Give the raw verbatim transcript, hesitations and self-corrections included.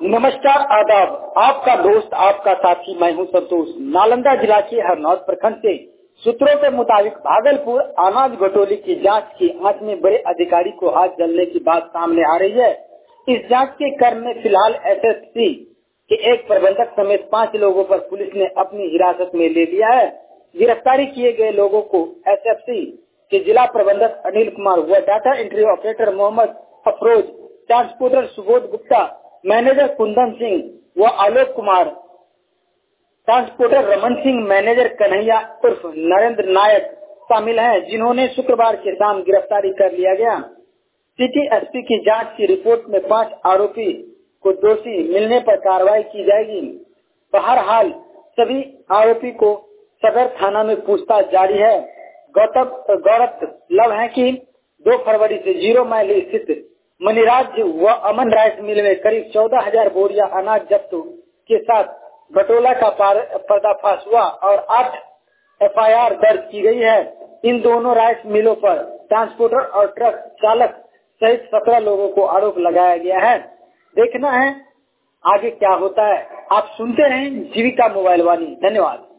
नमस्कार, आदाब। आपका दोस्त, आपका साथी मैं हूं संतोष। नालंदा जिला के हरनौत प्रखंड से सूत्रों के मुताबिक भागलपुर अनाज घटोली की जांच की आंच में बड़े अधिकारी को हाथ जलने की बात सामने आ रही है। इस जांच के क्रम में फिलहाल एसएससी के एक प्रबंधक समेत पांच लोगों पर पुलिस ने अपनी हिरासत में ले लिया है। गिरफ्तारी किए गए लोगों को एसएफसी के जिला प्रबंधक अनिल कुमार व data entry operator Mohammad Afroz, transporter Subodh Gupta, manager Kundan Singh व आलोक कुमार, ट्रांसपोर्टर रमन सिंह, मैनेजर कन्हैया उर्फ नरेंद्र नायक शामिल हैं, जिन्होंने शुक्रवार के शाम गिरफ्तारी कर लिया गया। सिटी एसपी की जांच की रिपोर्ट में पांच आरोपी को दोषी मिलने पर कार्रवाई की जाएगी। बहरहाल सभी आरोपी को सदर थाना में पूछताछ जारी है। गौतम गौरतलब है कि दो फरवरी से जीरो माइल स्थित मनीराज व अमन राइस मिल में करीब चौदह हजार बोरिया अनाज जब्त के साथ घटोला का पर्दाफाश हुआ और आठ एफआईआर दर्ज की गई है। इन दोनों राइस मिलों पर ट्रांसपोर्टर और ट्रक चालक सहित सत्रह लोगों को आरोप लगाया गया है। देखना है आगे क्या होता है। आप सुनते रहें जीविका मोबाइल वाणी। धन्यवाद।